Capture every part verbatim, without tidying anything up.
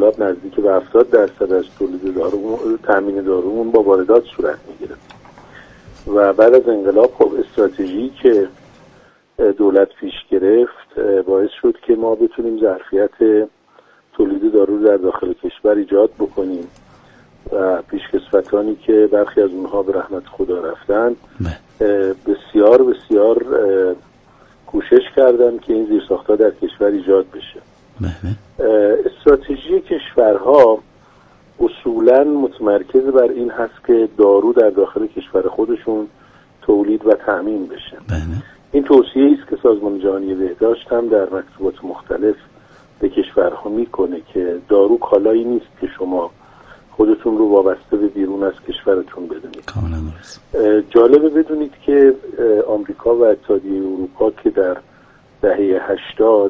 انقلاب نزدیک به هفتاد درصد از تولید دارو تامین دارومون با واردات صورت میگیره و بعد از انقلاب خب استراتژی که دولت پیش گرفت باعث شد که ما بتونیم ظرفیت تولید دارو در داخل کشور ایجاد بکنیم و پیشکسوتانی که برخی از اونها به رحمت خدا رفتن بسیار بسیار کوشش کردن که این زیرساخت‌ها در کشور ایجاد بشه. استراتژی کشورها اصولاً متمرکز بر این هست که دارو در داخل کشور خودشون تولید و تأمین بشه. این توصیه است که سازمان جهانی بهداشت هم در مکتوبات مختلف به کشورها میکنه که دارو کالایی نیست که شما خودتون رو وابسته به بیرون از کشورتون بدونید. جالبه بدونید که آمریکا و اتحادیه اروپا که در دهه هشتاد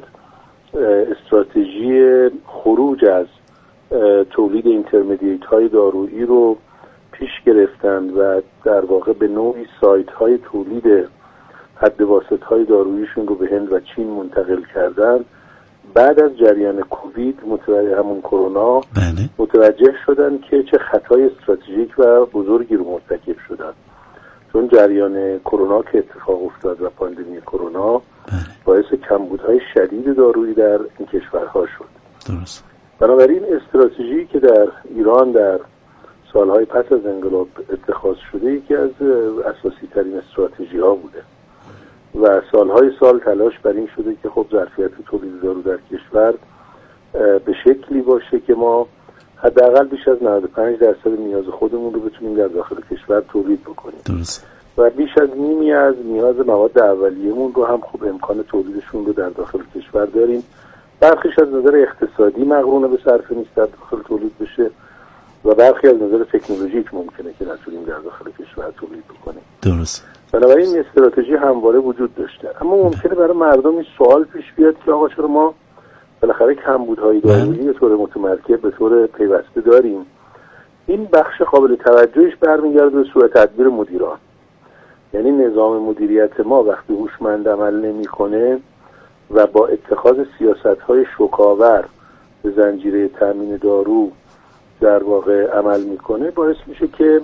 استراتژی خروج از تولید اینترمدییت های دارویی رو پیش گرفتند و در واقع به نوعی سایت های تولید حد واسط های داروییشون رو به هند و چین منتقل کردن. بعد از جریان کووید متوجه همون کرونا بله. متوجه شدن که چه خطای استراتژیک و بزرگی رو مرتکب شدن، چون جریان کرونا که اتفاق افتاد و پاندمی کرونا بله. باعث کمبودهای شدید دارویی در این کشورها شد. درست. بنابراین استراتژی که در ایران در سالهای پس از انقلاب اتخاذ شده یکی از اساسی ترین استراتژی ها بوده و سالهای سال تلاش بر این شده که خب ظرفیت تولید دارو در کشور به شکلی باشه که ما حداقل بیش از نود و پنج درصد نیاز خودمون رو بتونیم در داخل کشور تولید بکنیم. درست. و بیش از نیمی از نیاز مواد اولیه‌مون رو هم خوب امکان تولیدشون رو در داخل کشور داریم. برخیش از نظر اقتصادی مقرون به صرفه نیست در داخل تولید بشه و برخی از نظر تکنولوژیک ممکنه که نتونیم در داخل کشور تولید بکنیم. درست. بنابراین این استراتژی همواره وجود داشته، اما ممکنه برای مردم این سوال پیش بیاد که آقا چرا ما بالاخره کمبودهای دارویی به طور متمرکز به طور پیوسته داریم؟ این بخش قابل توجهش برمیگرده به سوء تدبیر مدیران. یعنی نظام مدیریت ما وقتی هوشمند عمل نمی‌کنه و با اتخاذ سیاست‌های شوک‌آور به زنجیره تامین دارو در واقع عمل می‌کنه، باعث میشه که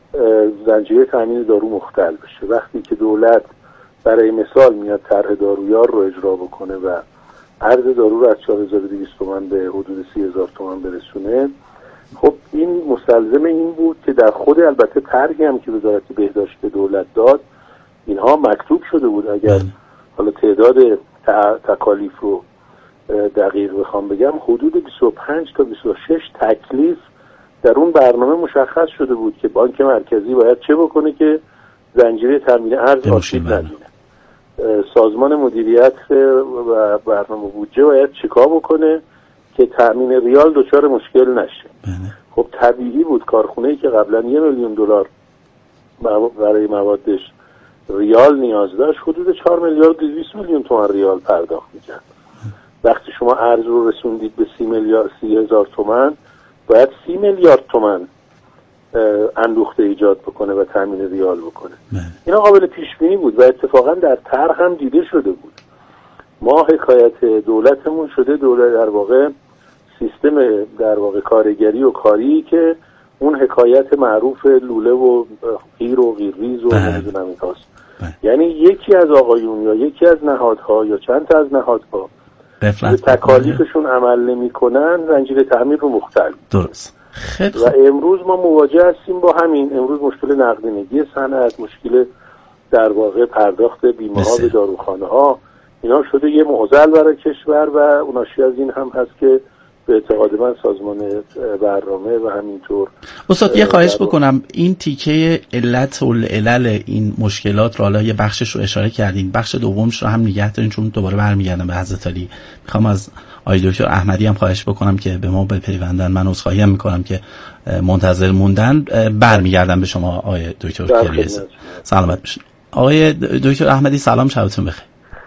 زنجیره تامین دارو مختل بشه. وقتی که دولت برای مثال میاد طرح دارویار رو اجرا بکنه و عرض دارو رو از چهار هزار و دویست تومان به حدود سی هزار تومان برسونه، خب این مستلزم این بود که در خود البته طرحی هم که وزارت بهداشت دولت داد اینها مکتوب شده بود. اگر حالا تعداد تکالیف رو دقیق بخوام بگم حدود بیست و پنج تا بیست و شش تکلیف در اون برنامه مشخص شده بود که بانک مرکزی باید چه بکنه که زنجیره تامین ارز آسیب نبینه، سازمان مدیریت و برنامه بودجه باید چیکار بکنه که تامین ریال دچار مشکل نشه. خب طبیعی بود کارخونه‌ای که قبلا یه میلیون دلار برای موادش ریال نیاز داشت حدود چهار میلیارد و دویست میلیون تومان ریال پرداخت می‌کرد. وقتی شما ارز رو رسوندید به سی میلیارد سی هزار تومان باید سی میلیارد تومان اندوخته ایجاد بکنه و تامین ریال بکنه. اینا قابل پیش بینی بود و اتفاقا در طرح هم دیده شده بود. ما حکایت دولتمون شده دولت در واقع سیستم در واقع کارگری و کاری که اون حکایت معروف لوله و غیر و غیرریز و نمیدونم ایناست. یعنی یکی از آقایون یا یکی از نهادها یا چند تا از نهادها به تکالیفشون عمل نمی‌کنن زنجیره تامین رو مختل. درست. خیلی و امروز ما مواجه هستیم با همین. امروز مشکل نقدینگی صنعت، مشکل در واقع پرداخت بیمه‌ها به داروخانه‌ها، اینا شده یه معضل برای کشور و ناشی از این هم هست که به اعتقاد من سازمان برنامه و همینطور استاد یه خواهش بکنم این تیکه علت و علل این مشکلات رو حالا یه بخشش رو اشاره کردین، بخش دومش رو هم نگه دارین چون دوباره برمیگردم به حضرت علی. میخوام از آقای دکتر احمدی هم خواهش بکنم که به ما بپیوندن. من عذرخواهی هم میکنم که منتظر موندن. برمیگردم به شما آقای دکتر کریزی. سلامت باشین. آقای دکتر احمدی سلام، شبتون بخیر.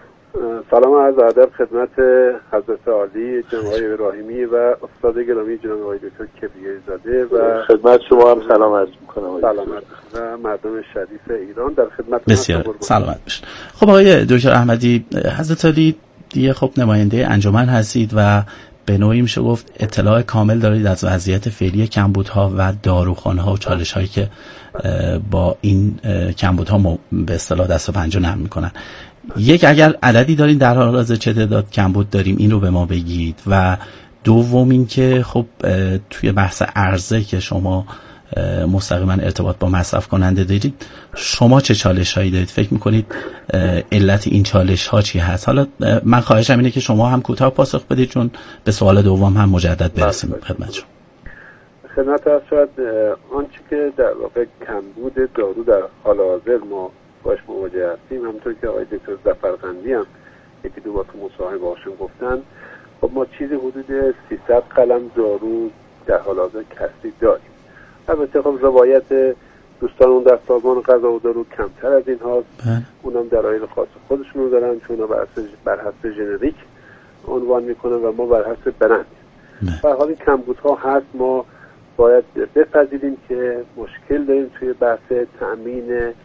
سلام و عرض ادب خدمت حضرت عالی جناب آقای ابراهیمی و استاد گرامی جناب آقای دکتر کبریایی زاده و خدمت شما هم سلام عرض می‌کنم. سلامت و مردم شریف ایران در خدمت بسیار سلامت باشید. خب آقای دکتر احمدی، حضرت عالی دیگه خب نماینده انجمن هستید و به نوعی میشه گفت اطلاع کامل دارید از وضعیت فعلی کمبودها و داروخانه‌ها و چالش‌هایی که با این کمبودها به اصطلاح دست و پنجه نرم میکنن. یک، اگر عددی دارین در حال حاضر چه تعداد کمبود داریم این رو به ما بگید. و دوم این که خب توی بحث عرضه که شما مستقیما ارتباط با مصرف کننده دارید، شما چه چالش هایی دارید؟ فکر میکنید علت این چالش ها چی هست؟ حالا من خواهشم اینه که شما هم کوتاه پاسخ بدید چون به سوال دوم هم مجدد برسیم خدمتتون. خدمت هست شاید آنچه که در واقع کمبود دارو در حال حاضر ما باش مواجه هستیم، همونطور که آقای دکتر ظفرقندی هم یکی دو بار تو مصاحبه باشون گفتن، خب ما چیزی حدود سیصد قلم دارو در حال حاضر کسری داریم. البته خب روایت دوستانمون در سازمان غذا و دارو کمتر از این هاست، اونم دلایل خاص خودشون رو دارن، چون بر حسب ژنریک عنوان میکنن و ما بر حسب برند. به هر حال این کمبودها هست. ما باید بپذیریم که مشکل داریم توی بحث تأمین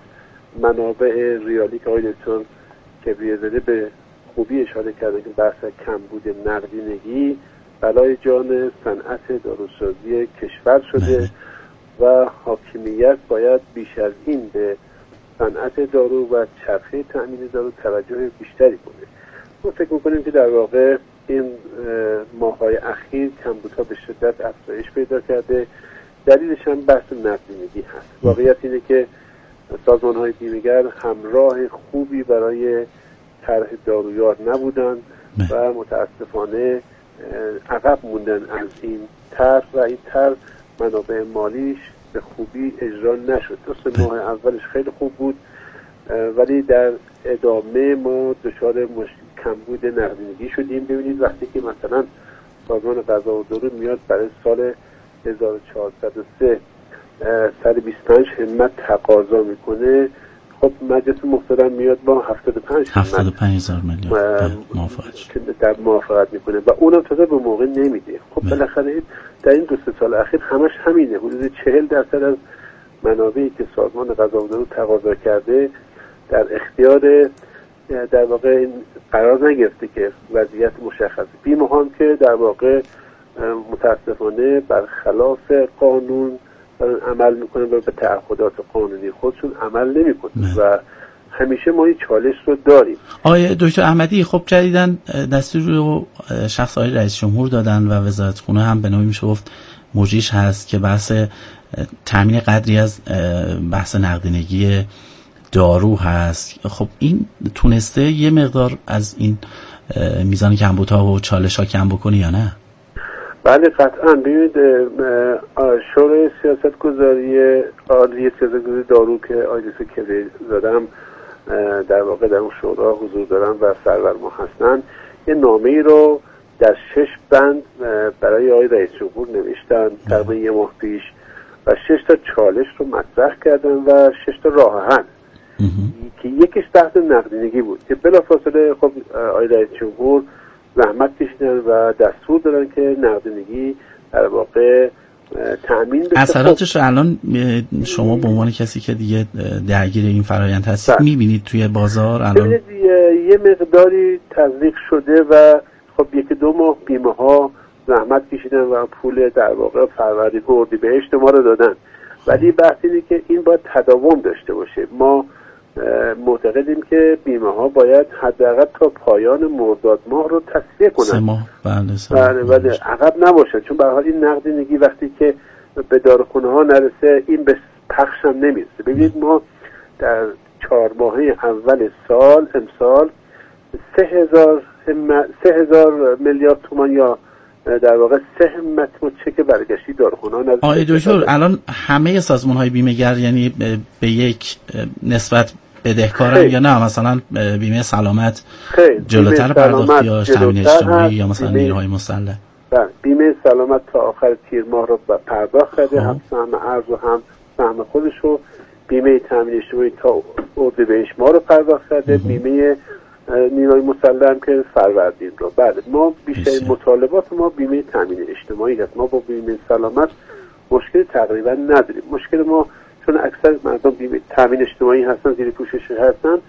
منابع ریالی که آقای دکتر کبریزاده به خوبی اشاره کرده که بحث کمبود نقدینگی بلای جان صنعت داروسازی کشور شده و حاکمیت باید بیش از این به صنعت دارو و چرخه تأمین دارو توجه بیشتری کنه. ما فکر میکنیم که در واقع این ماه‌های اخیر کمبودها به شدت افزایش پیدا کرده. دلیلش هم بحث نقدینگی هست. واقعیت اینه که سازمان‌های بیمه‌گر همراه خوبی برای طرح دارویار نبودن و متاسفانه عقب موندن از این طرح و این طرح منابع مالیش به خوبی اجرا نشد. دو ماه اولش خیلی خوب بود ولی در ادامه ما دچار کمبود نقدینگی شدیم. ببینید وقتی که مثلا سازمان غذا و دارو میاد برای سال هزار و چهارصد و سه صد و بیست و پنج همت تقاضا میکنه، خب مجلس محترم میاد با هفتاد و پنج هفتاد و پنج هزار میلیون در موافقت میکنه و اونم تازه به موقع نمیده. خب بالاخره در این دو سه سال اخیر همش همینه. حدود چهل درصد از منابعی که سازمان غذا و دارو تقاضا کرده در اختیار در واقع قرار نگرفته که وضعیت مشخص. بیمه هم که در واقع متاسفانه برخلاف قانون عمل میکنه و به تعهدات قانونی خودشون عمل نمیکنه و همیشه ما این چالش رو داریم. آقای دکتر احمدی، خب جدیداً دستور رو شخص آقای رئیس جمهور دادن و وزارت خونه هم به نوعی میشه گفت مجریش هست که بحث تامین قدری از بحث نقدینگی دارو هست. خب این تونسته یه مقدار از این میزان کمبودها و چالش ها کم بکنه یا نه؟ بله قطعا. ببینید شورای سیاست گذاری عالی سیاست گذاری دارو که آقای دکتر کبریزاده هم در واقع در اون شورا حضور دارن و سرور ما هستن، یه نامه ای رو در شش بند برای آقای رئیس جمهور نوشتن تقریبا یه ماه پیش و شش تا چالش رو مطرح کردن و شش تا راه حل که یکیش بحث نقدینگی بود که بلافاصله خب آقای رئیس جمهور زحمت کشیدن و دستور دادن که نقدینگی در واقع تأمین بشه. اثراتش رو الان شما به عنوان کسی که دیگه درگیر این فرآیند هستید میبینید توی بازار الان؟ یه مقداری تزریق شده و خب یکی دو ماه بیمه ها زحمت کشیدن و پول در واقع فروردین اردیبهشت ما رو دادن، ولی بحث اینه که این باید تداوم داشته باشه. ما معتقدیم که بیمه ها باید حداقل تا پایان مرداد ماه رو تصفیه کنن. سه ماه بله سه بله بله عقب نباشه، چون به هر حال این نقدینگی وقتی که به داروخانه ها نرسه این به پخش هم نمیرسه. ببینید ما در چهار ماهه اول سال امسال سه هزار سه هزار میلیارد تومان یا در واقع سه همت چک برگشتی داروخانه ها. آقای دکتر الان همه سازمان های بیمه گر یعنی به یک نسبت بدهکارن یا نه؟ مثلا بیمه سلامت جلوتر پرداخت یا تامین اجتماعی یا مثلا نیروهای مسلح؟ بله بیمه سلامت تا آخر تیر ماه رو پرداخت کرده، هم سهم ارز و هم سهم خودش رو. بیمه تامین اجتماعی تا اردیبهشت ماه رو پرداخت کرده. بیمه نیروهای مسلح هم که فروردین رو. بله ما بیشتر مطالبات ما بیمه تامین اجتماعی هست. ما با بیمه سلامت مشکل تقریبا نداریم. مشکل ما چون اکثر مردم بیمه تامین اجتماعی هستن، زیر پوشش هستن،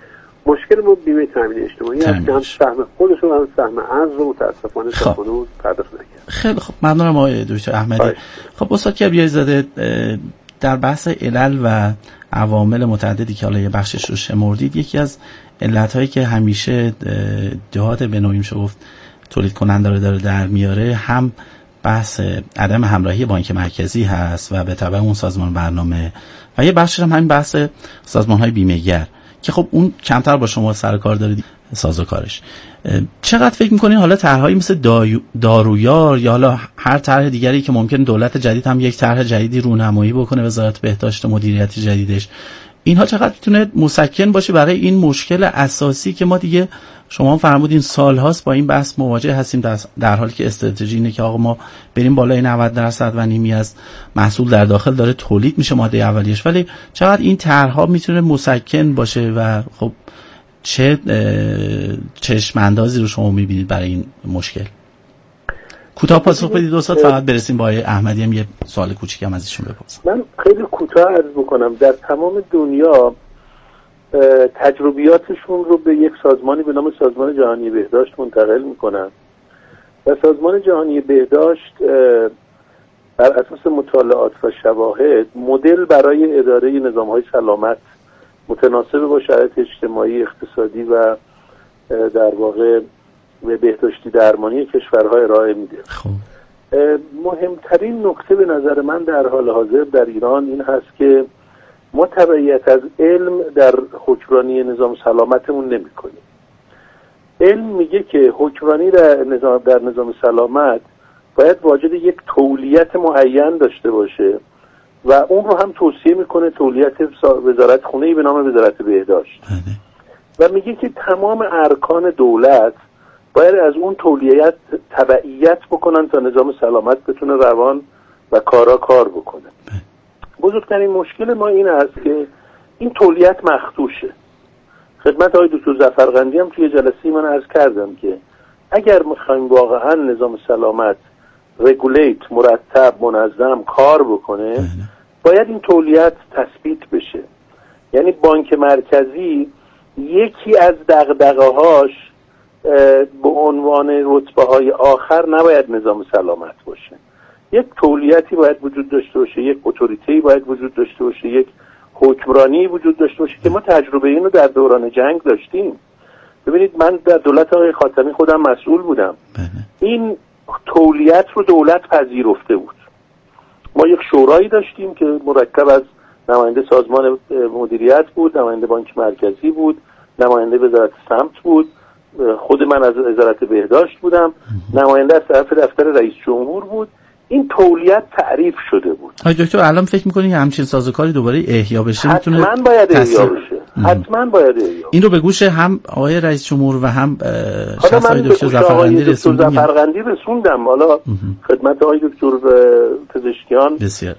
مشکل ما بیمه تامین اجتماعی هست که هم سهم خودشون هم سهم ارز رو متاسفانه تا کنون پرداخت نکرد. خیلی خب ممنونم آقای دکتر احمدی. خب استاد کبریایی زاده، در بحث علل و عوامل متعددی که حالا یه بخشش رو شمردید، یکی از علت‌هایی که همیشه جهات به نوعی میشه گفت تولید کننده رو داره در میاره، هم بحث عدم همراهی بانک مرکزی هست و به تبع اون سازمان برنامه، و یه بخشش هم همین بحث سازمان‌های بیمه‌گر که خب اون کمتر با شما سر کار داره سازوکارش. چقدر فکر می‌کنین حالا طرح‌هایی مثل دارویار یا حالا هر طرح دیگری که ممکن دولت جدید هم یک طرح جدیدی رونمایی بکنه، وزارت بهداشت و مدیریت جدیدش، اینها چقدر میتونه مسکن باشه برای این مشکل اساسی که ما دیگه شما فرمودین سال‌هاست با این بحث مواجه هستیم، در, در حالی که استراتژی اینه که آقا ما بریم بالای نود درصد و نیمی از محصول در داخل داره تولید میشه ماده اولیش، ولی چقدر این طرح‌ها میتونه مسکن باشه و خب چه چشم اندازی رو شما میبینید برای این مشکل؟ کوتاه پاسخ بدید استاد، فقط برسیم با آقای احمدی هم یه سوال کوچیکم از ایشون بپرسم. من خیلی کوتاه عرض بکنم. در تمام دنیا تجربیاتشون رو به یک سازمانی به نام سازمان جهانی بهداشت منتقل میکنن و سازمان جهانی بهداشت بر اساس مطالعات و شواهد مدل برای اداره نظام‌های سلامت متناسب با شرایط اجتماعی، اقتصادی و در واقع به بهداشتی درمانی کشورهای ارائه میده. خب مهمترین نکته به نظر من در حال حاضر در ایران این هست که ما تبعیت از علم در حکمرانی نظام سلامتمون نمی کنیم. علم میگه که حکمرانی در نظام, در نظام سلامت باید واجد یک تولیت معین داشته باشه و اون رو هم توصیه میکنه، تولیت وزارت خونه‌ای به نام وزارت بهداشت، و میگه که تمام ارکان دولت باید از اون تولیت تبعیت بکنن تا نظام سلامت بتونه روان و کارا کار بکنه. بزرگترین مشکل ما این است که این تولیت مخدوشه. خدمت آقای دکتر ظفرقندی هم توی جلسه من عرض کردم که اگر میخوایم واقعا نظام سلامت رگولیت، مرتب، منظم کار بکنه، باید این تولیت تثبیت بشه. یعنی بانک مرکزی یکی از دغدغه‌هاش به عنوان رتبه های آخر نباید نظام سلامت باشه. یک تولیتی باید وجود داشته باشه، یک اتوریتی باید وجود داشته باشه، یک حکمرانی وجود داشته باشه که ما تجربه اینو در دوران جنگ داشتیم. ببینید من در دولت آقای خاتمی خودم مسئول بودم. این تولیت رو دولت پذیرفته بود. ما یک شورایی داشتیم که مرکب از نماینده سازمان مدیریت بود، نماینده بانک مرکزی بود، نماینده وزارت سمت بود، خود من از وزارت بهداشت بودم، نماینده از طرف دفتر رئیس جمهور بود. این تولیت تعریف شده بود. آقای دکتر الان فکر می‌کنید همچین سازوکاری دوباره احیا بشه؟ میتونه حتما باید احیا بشه. حتما باید احیا. این رو به گوش هم آقای رئیس جمهور و هم شخص آقای دکتر ظفرقندی رسوندم. دکتر ظفرقندی رسوندم. حالا خدمت آقای دکتر پزشکیان بسیار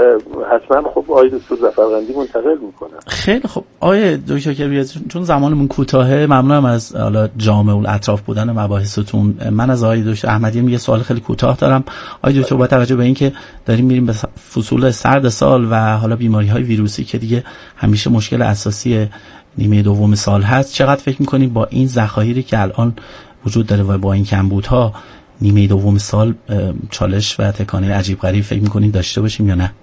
حتما خب آقای دکتر ظفرقندی منتقل میکنن. خیلی خب آقای دکتر کبریایی، چون زمانمون کوتاهه، ممنونم از حالا جامع الاطراف بودن مباحثتون. من از آقای دکتر احمدی یه سوال خیلی کوتاه دارم. آقای دکتر با توجه به اینکه داریم میریم به فصول سرد سال و حالا بیماری‌های ویروسی که دیگه همیشه مشکل اساسی نیمه دوم سال هست، چقدر فکر می‌کنید با این ذخایری که الان وجود داره و با این کمبودها نیمه دوم سال چالش و تکانه عجیب غریب فکر می‌کنید داشته باشیم یا نه؟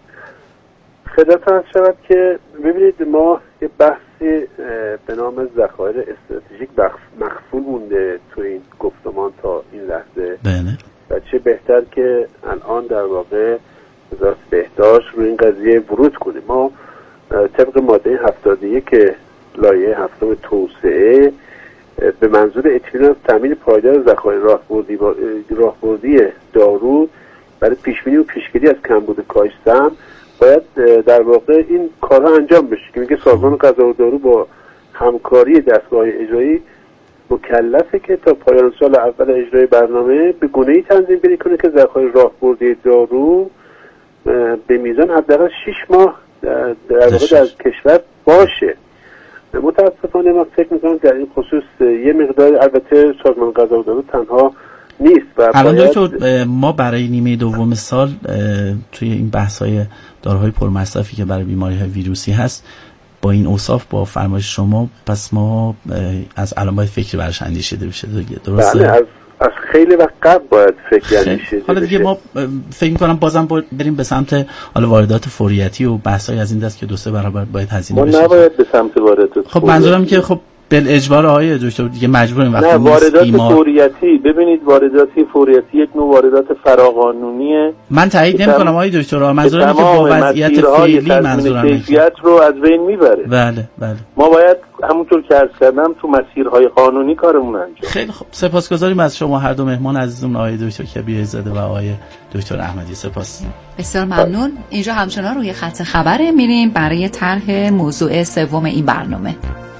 خدمتتون شود که ببینید ما یه بحثی به نام ذخایر استراتژیک مخفول مونده تو این گفتمان تا این لحظه. بله. و چه بهتر که الان در واقع وزارت بهداشت روی این قضیه ورود کنه. ما طبق ماده هفتاد و یک لایحه هفتم توسعه به منظور اطمینان تامین پایدار ذخایر راهبردی راهبردی دارو برای پیشبینی و پیشگیری از کمبود کاهش سهم باید در واقع این کارها انجام بشه که میگه سازمان غذا و دارو با همکاری دستگاه اجرایی مکلفه که تا پایان سال اول اجرای برنامه به گونه‌ای تنظیم بری کنه که ذخایر راهبردی دارو به میزان حداقل شش ماه در واقع در کشور باشه. متاسفانه من فکر می‌کنم در این خصوص یه مقدار، البته سازمان غذا و دارو تنها نیست و الان دکتر ما برای نیمه دوم سال توی این بحث‌های داروهای پرمصرفی که برای بیماری‌های ویروسی هست با این اوصاف با فرمایش شما پس ما از الان باید فکری براش اندیشیده بشه دیگه، درسته؟ بله، از از خیلی وقت قبل باید فکر اندیشیده حالا دیگه ما فکر می‌کنم بازم بریم به سمت حالا واردات فوریتی و بحث‌های از این دست که دو سه برابر باید هزینه بشه. ما نباید به سمت واردات. خب منظورم که خب بل اجبار آقای دکتر دیگه مجبوریم وقتی نه واردات ایما... فوریتی، ببینید وارداتی فوریتی یک نوع واردات فراقانونیه. من تایید نمی‌کنم آقای دکتر، منظورم که با وضعیت فعلی منظورم کیفیت رو از بین میبره. بله بله. ما باید همونطور که عرض کردم تو مسیرهای قانونی کارمون انجام. خیلی خوب، سپاسگزاریم از شما هر دو مهمان عزیزمون، آقای دکتر کبیر زاده و آقای دکتر احمدی. سپاس. بسیار ممنون. اینجا همچنان روی خط خبر میریم برای طرح موضوع سوم این برنامه.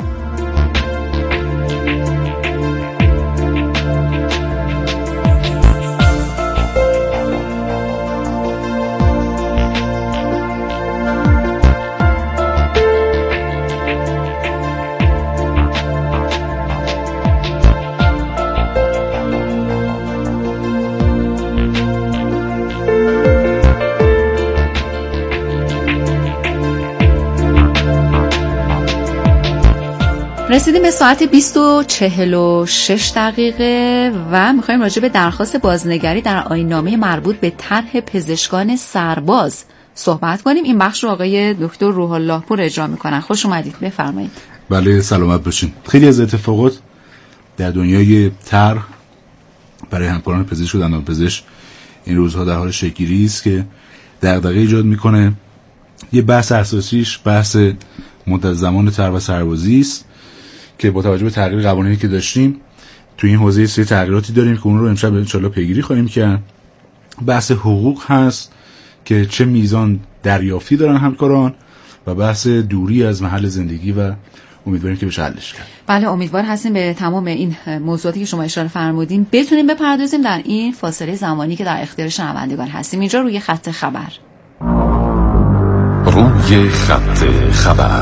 رسیدیم به ساعت بیست و چهل و شش دقیقه و میخوایم راجع به درخواست بازنگری در آیین‌نامه مربوط به طرح پزشکان سرباز صحبت کنیم. این بخش رو آقای دکتر روح الله پور اجرا میکنن. خوش اومدید، بفرمایید. بله سلامت باشین. خیلی از اتفاقات در دنیای طرح برای همکاران پزشک و دندانپزشک این روزها در حال شکل‌گیری است که دغدغه ایجاد میکنه. یه بحث اساسیش بحث مدت زمان طرح و سربازی است که با توجه به تغییر قوانینی که داشتیم تو این حوزه سری تغییراتی داریم که اون رو امشب ان شاءالله پیگیری خواهیم کرد. بحث حقوق هست که چه میزان دریافتی دارن همکاران و بحث دوری از محل زندگی و امیدواریم که بشه حلش کرد. بله امیدوار هستیم به تمام این موضوعاتی که شما اشاره فرمودین بتونیم بپردازیم در این فاصله زمانی که در اختیار شنوندگان هستیم. اینجا روی خط خبر. روی خط خبر.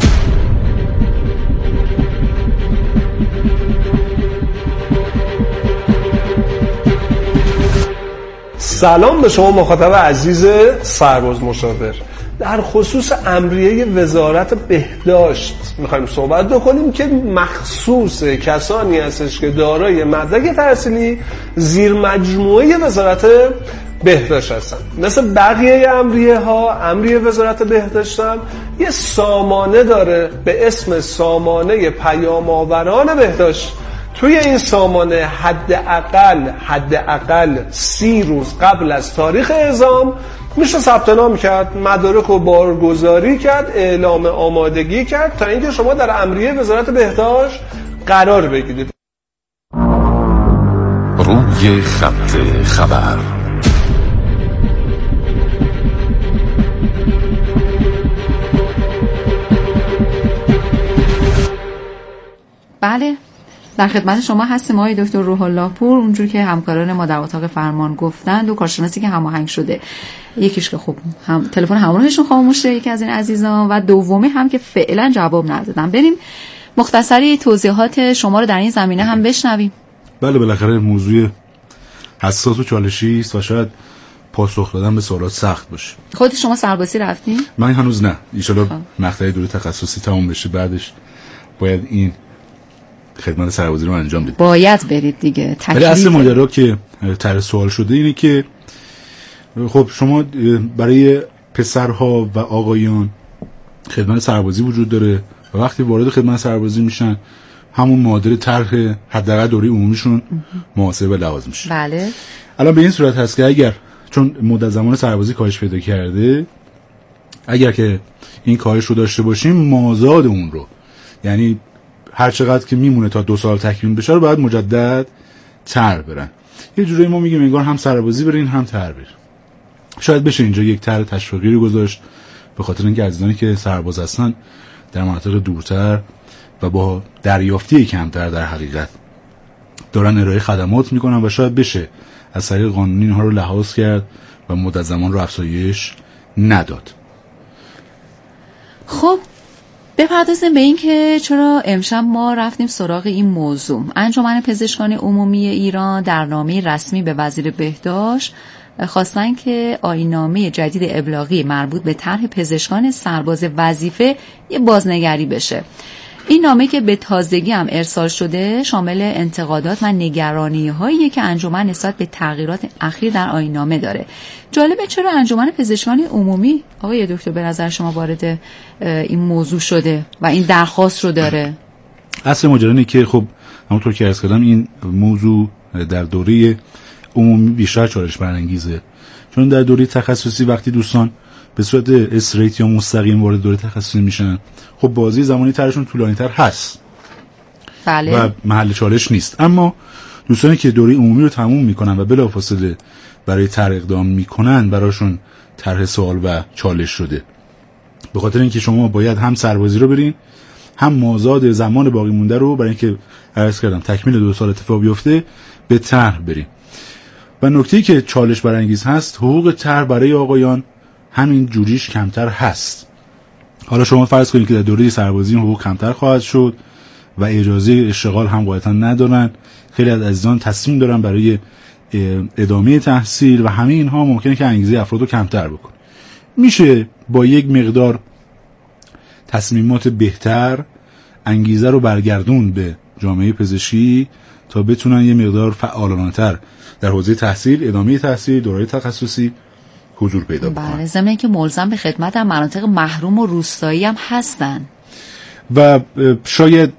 سلام به شما مخاطب عزیز سرباز مشاور. در خصوص امریه وزارت بهداشت میخوایم صحبت بکنیم که مخصوص کسانی هستش که دارای مدرک تحصیلی زیر مجموعه وزارت بهداشت هستن. مثل بقیه امریه ها، امریه وزارت بهداشت هم یه سامانه داره به اسم سامانه پیام آوران بهداشت. توی این سامانه حداقل حداقل سی روز قبل از تاریخ اعزام میشه ثبت نام کرد، مدارک رو بارگذاری کرد، اعلام آمادگی کرد تا اینکه شما در امریه وزارت بهداشت قرار بگیرید. روی خط خبر. بله در خدمت شما هستیم آقای دکتر روح الله پور. اونجور که همکاران ما در اتاق فرمان گفتند و کارشناسی که هماهنگ شده، یکیش که خب هم تلفن همراهشون خاموشه یکی از این عزیزان و دومی هم که فعلا جواب ندادن. بریم مختصری توضیحات شما رو در این زمینه هم بشنویم. بله بالاخره موضوع حساس و چالشی است و شاید پاسخ دادن به سوالات سخت باشه. خود شما سربازی رفتین؟ من هنوز نه. ان شاء الله مقطع دوره تخصصی تموم بشه بعدش باید این خدمت سربازی رو انجام بدید. باید برید دیگه. ولی اصل ماجرا که طرح سوال شده اینه که خب شما برای پسرها و آقایان خدمت سربازی وجود داره و وقتی وارد خدمت سربازی میشن همون معادل طرح حداقل دوره عمومیشون محاسبه لحاظ میشه. بله. الان به این صورت هست که اگر چون مدت زمان سربازی کاهش پیدا کرده، اگر که این کاهش رو داشته باشیم مازاد اون رو، یعنی هر چقدر که میمونه تا دو سال تکمیل بشه رو باید مجدد طرح برن. یه جوری ما میگیم انگار هم سربازی برین هم طرح برین. شاید بشه اینجا یک طرح تشویقی رو گذاشت به خاطر اینکه عزیزانی که سرباز هستن در مناطق دورتر و با دریافتی کمتر در حقیقت دارن ارائه خدمات میکنن و شاید بشه از طریق قانونی اینها رو لحاظ کرد و مدت زمان رو افزایش نداد. خب بپردازیم به این که چرا امشب ما رفتیم سراغ این موضوع. انجمن پزشکان عمومی ایران در نامه رسمی به وزیر بهداشت خواستن که آیین‌نامه جدید ابلاغی مربوط به طرح پزشکان سرباز وظیفه یه بازنگری بشه. این نامه که به تازگی هم ارسال شده شامل انتقادات و نگرانی‌هایی که انجمن نسبت به تغییرات اخیر در آیین‌نامه داره. جالبه چرا انجمن پزشکان عمومی آقای دکتر به نظر شما وارد این موضوع شده و این درخواست رو داره؟ اصل ماجرا اینه که خب همونطور که عرض کردم این موضوع در دوره عمومی بیشتر چالش برانگیزه، چون در دوره تخصصی وقتی دوستان به صورت استریت یا مستقیم وارد دوره تخصصی میشن خب بازی زمانی ترشون طولانی تر هست بله. و محل چالش نیست. اما دوستانی که دوره عمومی رو تموم میکنن و بلافاصله برای طرح اقدام میکنن براشون طرح سوال و چالش شده، به خاطر اینکه شما باید هم سربازی رو برین هم مازاد زمان باقی مونده رو برای اینکه عرض کردم تکمیل دو سال اتفاق بیفته به طرح برین. و نکته‌ای که چالش برانگیز هست حقوق طرح برای آقایان همین جوریش کمتر هست. حالا شما فرض کنید که در دوره سربازی حقوق کمتر خواهد شد و اجازه اشتغال هم قاعدتا ندارن. خیلی از عزیزان تصمیم دارن برای ادامه تحصیل و همه اینها ممکنه که انگیزه افراد رو کمتر بکنه. میشه با یک مقدار تصمیمات بهتر انگیزه رو برگردون به جامعه پزشکی تا بتونن یه مقدار فعالانه‌تر در حوزه تحصیل، ادامه تحصیل، دوره تخصصی حضور پیدا بکنن. بله، ضمن اینکه ملزم به خدمت در مناطق محروم و روستایی هم هستن. و شاید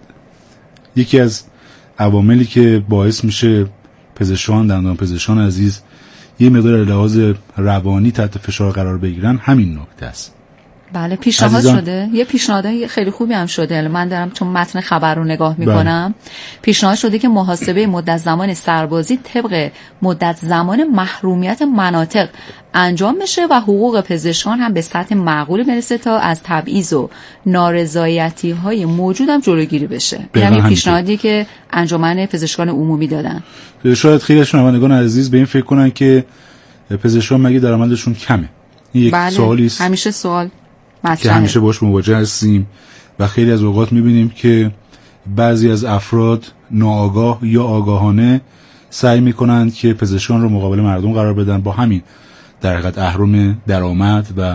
یکی از عواملی که باعث میشه پزشکان، دندان پزشکان عزیز یه مقدار لحاظ روانی تحت فشار قرار بگیرن همین نکته است. بله، پیشنهاد عزیزان... شده یه پیشنهاد خیلی خوبی هم شده. من دارم چون متن خبر رو نگاه میکنم. پیشنهاد شده که محاسبه مدت زمان سربازی طبق مدت زمان محرومیت مناطق انجام بشه و حقوق پزشکان هم به سطح معقولی برسه تا از تبعیض و نارضایتی های موجود هم جلوگیری بشه. یعنی پیشنهادی که انجمن پزشکان عمومی دادن. شاید خیلی از شنوندگان عزیز به این فکر کنن که پزشکان مگه درآمدشون کمه؟ این یک بله، سوالی است همیشه سوال مطرحه که همیشه باش مواجه هستیم و خیلی از اوقات میبینیم که بعضی از افراد ناآگاه یا آگاهانه سعی میکنند که پزشکان رو مقابل مردم قرار بدن با همین در حقیقت اهرم درآمد و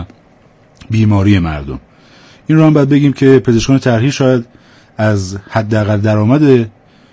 بیماری مردم. این رو هم باید بگیم که پزشکان طرحی شاید از حداقل درآمد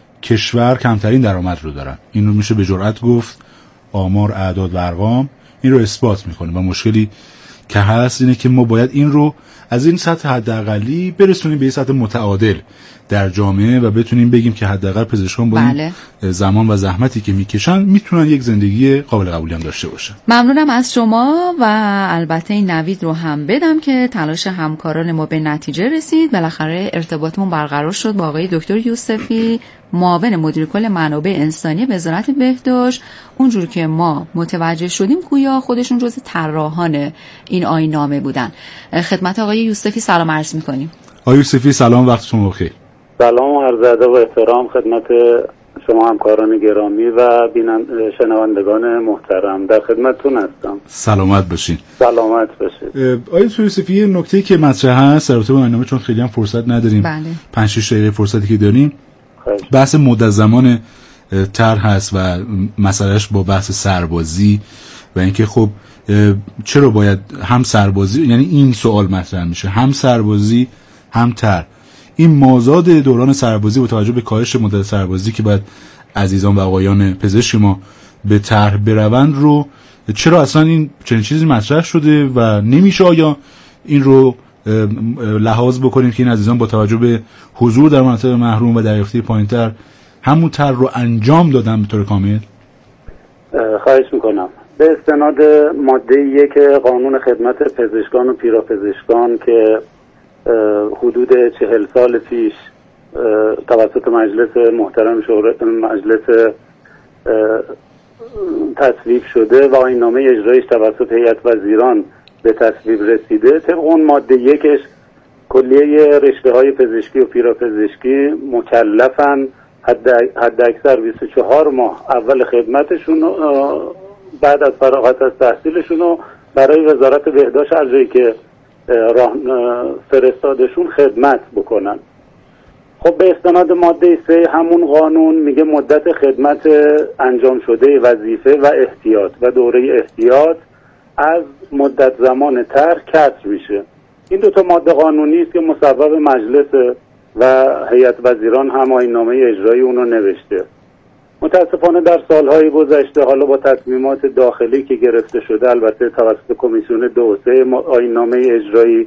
کشور کمترین درآمد رو دارن. این رو میشه به جرئت گفت، آمار، اعداد و ارقام این رو اثبات میکنه و مشکلی که هست اینه که ما باید این رو از این سطح حداقلی برسونیم به این سطح متعادل در جامعه و بتونیم بگیم که حداقل پزشکان با بله. این زمان و زحمتی که میکشن میتونن یک زندگی قابل قبولی هم داشته باشن. ممنونم از شما و البته این نوید رو هم بدم که تلاش همکاران ما به نتیجه رسید. بالاخره ارتباطمون برقرار شد با آقای دکتر یوسفی، معاون مدیر کل منابع انسانی وزارت بهداشت. اونجور که ما متوجه شدیم گویا خودشون جزو طراحان این آیین‌نامه بودن. خدمت آقای یوسفی سلام عرض می‌کنیم. آقای یوسفی سلام، وقتتون بخیر. سلام و عرض ادب و احترام خدمت شما همکاران گرامی و شنوندگان محترم، در خدمتتون هستم. سلامت باشین. سلامت باشید. آقای یوسفی یه نکته که مطرح هست در رابطه با آیین‌نامه، چون خیلی هم فرصت نداریم، بله. پنج شش دقیقه فرصتی که داریم، بحث مدت زمان طرح هست و مسئلهش با بحث سربازی و اینکه خب چرا باید هم سربازی، یعنی این سوال مطرح میشه، هم سربازی هم طرح. این مازاد دوران سربازی با توجه به کاهش مدت سربازی که باید عزیزان و آقایان پزشک ما به طرح بروند رو چرا اصلا این چنین چیزی مطرح شده و نمیشه آیا این رو لحاظ بکنیم که این عزیزان با توجه به حضور در مناطق محروم و دریافتی پایینتر همون طرح رو انجام دادن به طور کامل؟ خواهش میکنم. به استناد ماده یک قانون خدمت پزشکان و پیراپزشکان که حدود چهل سال پیش توسط مجلس محترم شورای مجلس تصویب شده و آیین‌نامه اجرایش توسط هیئت وزیران به تصویب رسیده، طبق اون ماده یکش کلیه رشته‌های پزشکی و پیراپزشکی مکلفن حد اکثر بیست و چهار ماه اول خدمتشون بعد از فراغت از تحصیلشون رو برای وزارت بهداشت هر جایی که راه فرستادشون خدمت بکنن. خب به استناد ماده سه همون قانون میگه مدت خدمت انجام شده وظیفه و احتیاط و دوره احتیاط از مدت زمان طرح کسر میشه. این دو تا ماده قانونی است که مصوب مجلس و هیئت وزیران هم آیین‌نامه اجرایی اون رو نوشته. متاسفانه در سالهای گذشته حالا با تصمیمات داخلی که گرفته شده، البته توسط کمیسیون دو و سه آیین‌نامه اجرایی،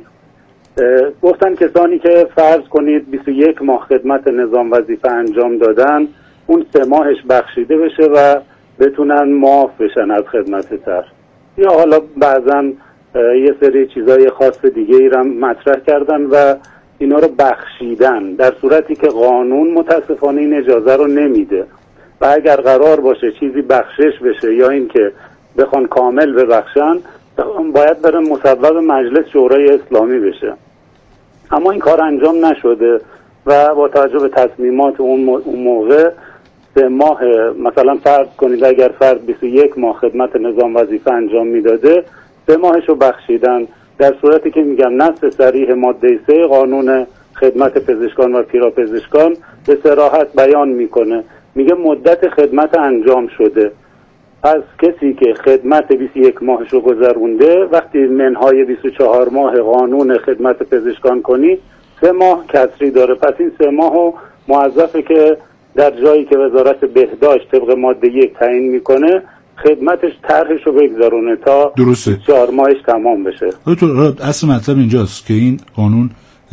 گفتن کسانی که فرض کنید بیست و یک ماه خدمت نظام وظیفه انجام دادن، اون سه ماهش بخشیده بشه و بتونن معاف بشن از خدمت طرح. یا حالا بعضا یه سری چیزای خاص دیگه ای رو مطرح کردن و اینا رو بخشیدن، در صورتی که قانون متاسفانه این اجازه رو نمیده و اگر قرار باشه چیزی بخشش بشه یا اینکه بخوان کامل ببخشن، باید بره مصوب مجلس شورای اسلامی بشه. اما این کار انجام نشده و با توجه به تصمیمات اون موقع سه ماه، مثلا فرض کنید اگر فرد بیست و یک ماه خدمت نظام وظیفه انجام میداده، سه ماهش رو بخشیدن، در صورتی که میگم نص صریح ماده سه قانون خدمت پزشکان و پیراپزشکان به صراحت بیان میکنه، میگه مدت خدمت انجام شده. از کسی که خدمت بیست و یک ماهش رو گذرونده، وقتی منهای بیست و چهار ماه قانون خدمت پزشکان کنی، سه ماه کسری داره. پس این سه ماهو موظفه که در جایی که وزارت بهداشت طبق ماده یک تعیین میکنه خدمتش طرحش رو بگذارونه تا درسته بیست و چهار ماهش تمام بشه. اصل مطلب اینجاست که این قانون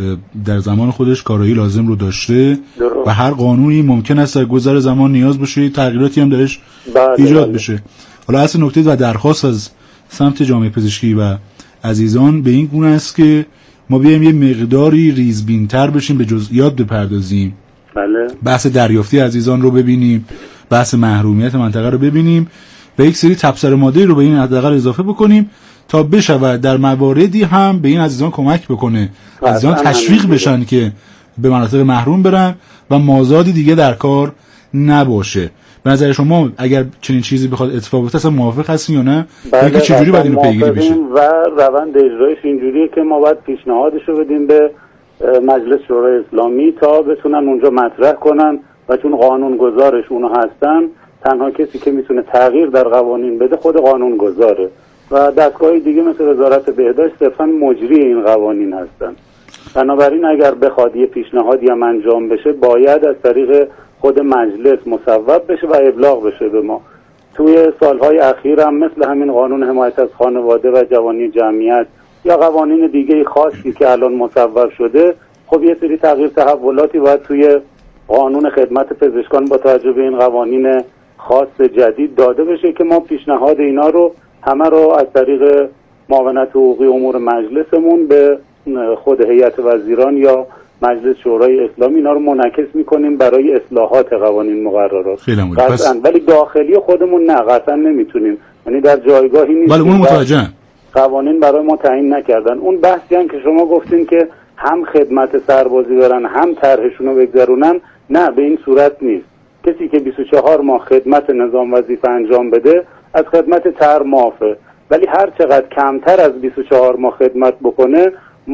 در زمان خودش کارایی لازم رو داشته درست. و هر قانونی ممکن است در گذر زمان نیاز بشه تغییراتی هم درش ایجاد بشه. حالا اصل نکته و درخواست از سمت جامعه پزشکی و عزیزان به این گونه است که ما بیایم یه مقداری ریزبین‌تر بشیم، به جزئیات بپردازیم. بله. بحث دریافتی عزیزان رو ببینیم، بحث محرومیت منطقه رو ببینیم و یک سری تبصره ماده رو به این حداقل اضافه بکنیم تا بشود در مواردی هم به این عزیزان کمک بکنه، عزیزان تشویق بشن که به مناطق محروم برن و مازادی دیگه در کار نباشه. به نظر شما اگر چنین چیزی بخواد اتفاق بیفته اصلا موافق هستین یا نه؟ بله، که چجوری باید اینو پیگیری بشه؟ و روند اجرایش اینجوریه که ما باید پیشنهادش رو بدیم به مجلس شورای اسلامی تا بتونن اونجا مطرح کنن و چون قانون گذارش اونو هستن، تنها کسی که میتونه تغییر در قوانین بده خود قانون گذاره و دستگاه دیگه مثل وزارت بهداشت صرفا مجری این قوانین هستن. بنابراین اگر بخواد یه پیشنهادی هم انجام بشه باید از طریق خود مجلس مصوب بشه و ابلاغ بشه به ما. توی سالهای اخیر هم مثل همین قانون حمایت از خانواده و جوانی جمعیت یا قوانین دیگه خاصی که الان مصوب شده، خب یه سری تغییر تحولاتی باید توی قانون خدمت پزشکان با توجه به این قوانین خاص جدید داده بشه که ما پیشنهاد اینا رو همه رو از طریق معاونت حقوقی امور مجلسمون به خود هیئت وزیران یا مجلس شورای اسلامی اینا رو منعکس میکنیم برای اصلاحات قوانین مقررات. قطعاً، ولی داخلی خودمون نه، قطعاً نمیتونیم، یعنی در جایگاهی نیست. ولی اون متوجهم قوانین برای ما تعیین نکردن. اون بحثی هم که شما گفتین که هم خدمت سربازی برن هم طرحشون رو بگذرونن، نه، به این صورت نیست. کسی که بیست و چهار ماه خدمت نظام وظیفه انجام بده از خدمت طرح معافه، ولی هر چقدر کمتر از بیست و چهار ماه خدمت بکنه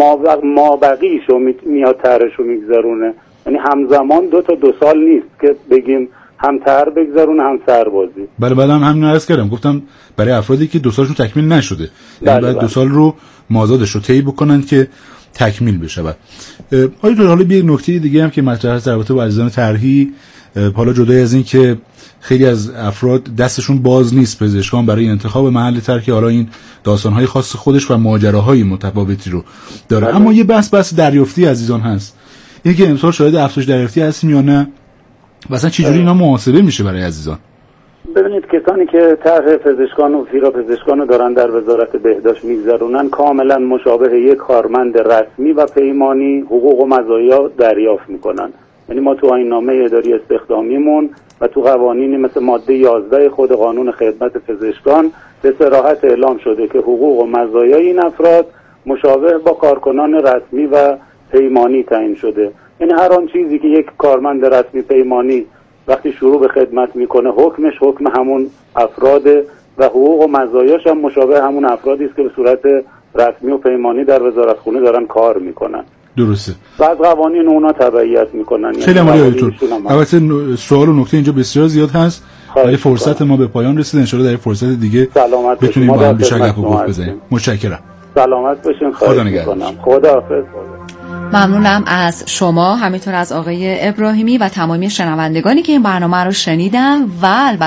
ما بقیشو میاد طرحشو میگذرونه. یعنی همزمان دو تا دو سال نیست که بگیم هم طرح بگذرونه هم سربازی. بله بله هم همین عرض کردم، گفتم برای افرادی که دو سالشون تکمیل نشده، یعنی بعد دو سال رو مازادش رو طی بکنن که تکمیل بشه. بعد آیا حالا یه نکته دیگه هم که مطرح است در رابطه با عزیزان طرحی، حالا جدای از این که خیلی از افراد دستشون باز نیست پزشکان برای انتخاب محل طرحی، حالا این داستان‌های خاص خودش و ماجراهای متفاوتی رو داره. بله. اما یه بحث بحث دریافتی عزیزان هست، این که امسال شاهد افزایش دریافتی هستیم یا نه، مثلا چه جوری اینا محاسبه میشه برای عزیزان؟ ببینید کسانی که طرح پزشکان و پیراپزشکان رو دارن در وزارت بهداشت میگذرونن کاملا مشابه یک کارمند رسمی و پیمانی حقوق و مزایا دریافت میکنن. یعنی ما تو آیین‌نامه اداری استخدامیمون و تو قوانینی مثل ماده یازده خود قانون خدمت پزشکان به صراحت اعلام شده که حقوق و مزایای این افراد مشابه با کارکنان رسمی و پیمانی تعیین شده. یعنی هر آن چیزی که یک کارمند رسمی پیمانی وقتی شروع به خدمت میکنه حکمش حکم همون افراده و حقوق و مزایاش هم مشابه همون افرادی است که به صورت رسمی و پیمانی در وزارتخونه دارن کار میکنن. درسته. بعد قوانین اونا تبعیت میکنن. خیلی ممنون دکتر. البته سوال و نکته اینجا بسیار زیاد هست. ولی فرصت ما به پایان رسید. ان شاء الله در فرصت دیگه بتونیم با هم بیشتر گپ و گفت بزنیم. متشکرم. سلامت باشین. خدا نگهدار. خداحافظ. ممنونم از شما، همینطور از آقای ابراهیمی و تمامی شنوندگانی که این برنامه رو شنیدن و البته